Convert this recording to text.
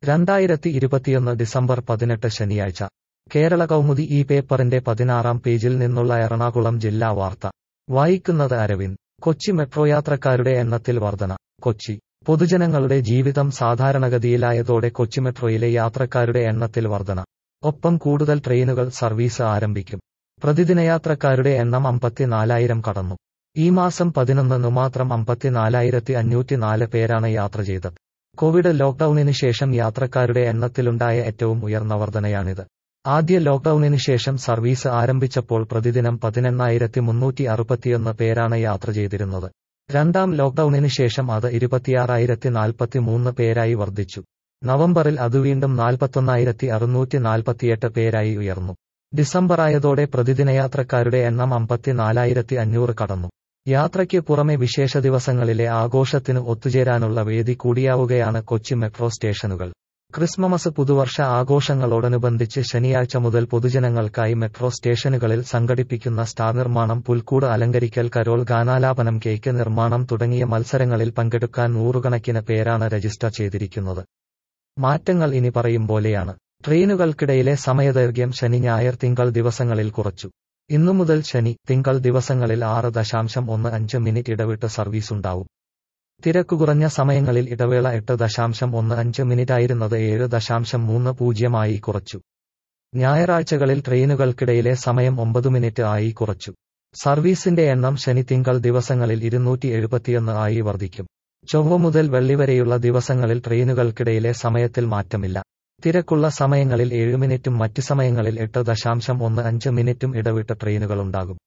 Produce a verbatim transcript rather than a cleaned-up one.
രണ്ടായിരത്തി ഇരുപത്തിയൊന്ന് ഡിസംബർ പതിനെട്ട് ശനിയാഴ്ച കേരള കൗമുദി ഈ പേപ്പറിന്റെ പതിനാറാം പേജിൽ നിന്നുള്ള എറണാകുളം ജില്ലാ വാർത്ത വായിക്കുന്നത് അരവിന്ദ്. കൊച്ചി മെട്രോ യാത്രക്കാരുടെ എണ്ണത്തിൽ വർധന. കൊച്ചി പൊതുജനങ്ങളുടെ ജീവിതം സാധാരണഗതിയിലായതോടെ കൊച്ചി മെട്രോയിലെ യാത്രക്കാരുടെ എണ്ണത്തിൽ വർധന. ഒപ്പം കൂടുതൽ ട്രെയിനുകൾ സർവീസ് ആരംഭിക്കും. പ്രതിദിനയാത്രക്കാരുടെ എണ്ണം അമ്പത്തിനാലായിരം കടന്നു. ഈ മാസം പതിനൊന്നിനു മാത്രം അമ്പത്തിനാലായിരത്തി അഞ്ഞൂറ്റിനാല് പേരാണ് യാത്ര ചെയ്തത്. കോവിഡ് ലോക്ഡൌണിന് ശേഷം യാത്രക്കാരുടെ എണ്ണത്തിലുണ്ടായ ഏറ്റവും ഉയർന്ന വർധനയാണിത്. ആദ്യ ലോക്ഡൌണിന് ശേഷം സർവീസ് ആരംഭിച്ചപ്പോൾ പ്രതിദിനം പതിനെണ്ണായിരത്തി മുന്നൂറ്റി അറുപത്തിയൊന്ന് പേരാണ് യാത്ര ചെയ്തിരുന്നത്. രണ്ടാം ലോക്ഡൌണിന് ശേഷം അത് ഇരുപത്തിയാറായിരത്തി നാൽപ്പത്തിമൂന്ന് പേരായി വർദ്ധിച്ചു. നവംബറിൽ അത് വീണ്ടും നാൽപ്പത്തൊന്നായിരത്തി അറുന്നൂറ്റി നാൽപ്പത്തിയെട്ട് പേരായി ഉയർന്നു. ഡിസംബറായതോടെ പ്രതിദിനയാത്രക്കാരുടെ എണ്ണം അമ്പത്തിനാലായിരത്തി അഞ്ഞൂറ് കടന്നു. യാത്രയ്ക്ക് പുറമെ വിശേഷ ദിവസങ്ങളിലെ ആഘോഷത്തിന് ഒത്തുചേരാനുള്ള വേദി കൂടിയാവുകയാണ് കൊച്ചി മെട്രോ സ്റ്റേഷനുകൾ. ക്രിസ്മസ് പുതുവർഷ ആഘോഷങ്ങളോടനുബന്ധിച്ച് ശനിയാഴ്ച മുതൽ പൊതുജനങ്ങൾക്കായി മെട്രോ സ്റ്റേഷനുകളിൽ സംഘടിപ്പിക്കുന്ന സ്റ്റാർ നിർമ്മാണം, പുൽക്കൂട് അലങ്കരിക്കൽ, കരോൾ ഗാനാലാപനം, കേക്ക് നിർമ്മാണം തുടങ്ങിയ മത്സരങ്ങളിൽ പങ്കെടുക്കാൻ നൂറുകണക്കിന് പേരാണ് രജിസ്റ്റർ ചെയ്തിരിക്കുന്നത്. മാറ്റങ്ങൾ ഇനി പറയും പോലെയാണ്. ട്രെയിനുകൾക്കിടയിലെ സമയദൈർഘ്യം ശനി, ഞായർ, തിങ്കൾ ദിവസങ്ങളിൽ കുറച്ചു. ഇന്നു മുതൽ ശനി, തിങ്കൾ ദിവസങ്ങളിൽ ആറ് ദശാംശം ഒന്ന് അഞ്ച് മിനിറ്റ് ഇടവിട്ട് സർവീസുണ്ടാവും. തിരക്കുകുറഞ്ഞ സമയങ്ങളിൽ ഇടവേള എട്ട് ദശാംശം ഒന്ന് അഞ്ച് മിനിറ്റായിരുന്നത് ഏഴ് ദശാംശം മൂന്ന് പൂജ്യം ആയി കുറച്ചു. ഞായറാഴ്ചകളിൽ ട്രെയിനുകൾക്കിടയിലെ സമയം ഒമ്പത് മിനിറ്റ് ആയി കുറച്ചു. സർവീസിന്റെ എണ്ണം ശനി, തിങ്കൾ ദിവസങ്ങളിൽ ഇരുന്നൂറ്റി എഴുപത്തിയൊന്ന് ആയി വർദ്ധിക്കും. ചൊവ്വ മുതൽ വെള്ളി വരെയുള്ള ദിവസങ്ങളിൽ ട്രെയിനുകൾക്കിടയിലെ സമയത്തിൽ മാറ്റമില്ല. തിരക്കുള്ള സമയങ്ങളിൽ ഏഴ് മിനിറ്റും മറ്റ് സമയങ്ങളിൽ എട്ട് ദശാംശം ഒന്ന് അഞ്ച് മിനിറ്റും ഇടവിട്ട് ട്രെയിനുകളുണ്ടാകും.